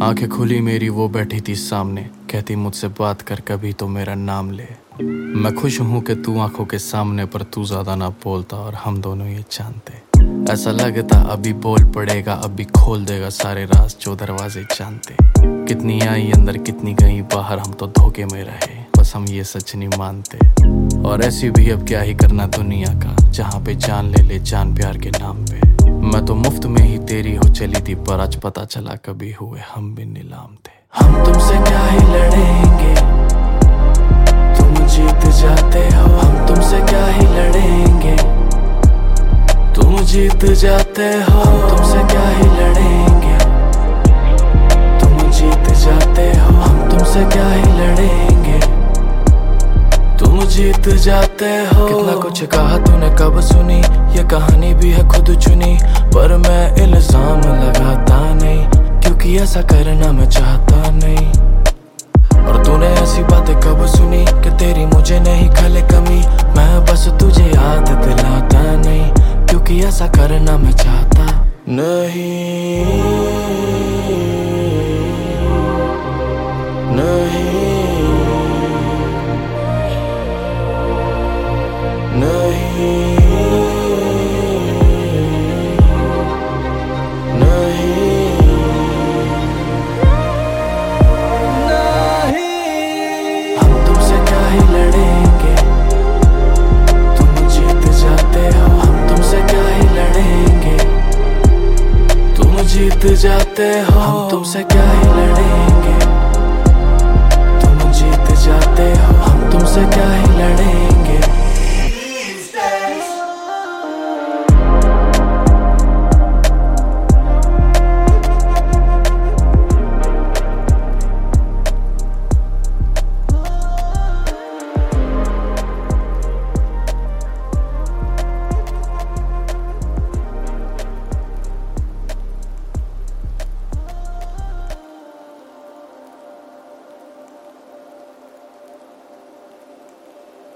आंखें खुली मेरी वो बैठी थी सामने, कहती मुझसे बात कर कभी तो मेरा नाम ले। मैं खुश हूँ कि तू आंखों के सामने, पर तू ज्यादा ना बोलता और हम दोनों ये जानते। ऐसा लगता अभी बोल पड़ेगा, अभी खोल देगा सारे राज जो दरवाजे जानते। कितनी आई अंदर कितनी गई बाहर, हम तो धोखे में रहे, बस हम ये सच नहीं मानते। और ऐसी भी अब क्या ही करना दुनिया का, जहाँ पे जान ले ले जान प्यार के नाम पे। मैं तो मुफ्त में ही तेरी हो चली थी, पर आज पता चला कभी हुए हम भी नीलाम थे। हम तुमसे क्या ही लड़ेंगे, तुम जीत जाते हो। हम तुमसे क्या ही लड़ेंगे, तुम जीत जाते हो। हम तुमसे क्या ही लड़ेंगे, तुम जीत जाते हो। हम तुमसे क्या ही लड़ेंगे, तुम जीत जाते हो। कितना कुछ कहा तूने कब सुनी, ये कहानी भी है खुद चुनी, पर मैं इल्जाम लगाता नहीं, क्योंकि ऐसा करना मैं चाहता नहीं। और तूने ऐसी बातें कब सुनी कि तेरी मुझे नहीं खले कमी, मैं बस तुझे याद दिलाता नहीं, क्योंकि ऐसा करना मैं चाहता नहीं। नहीं नहीं जीत जाते हो। हम तुमसे क्या ही लड़ेंगे, तुम जीत जाते हो। हम तुमसे क्या ही लड़ेंगे।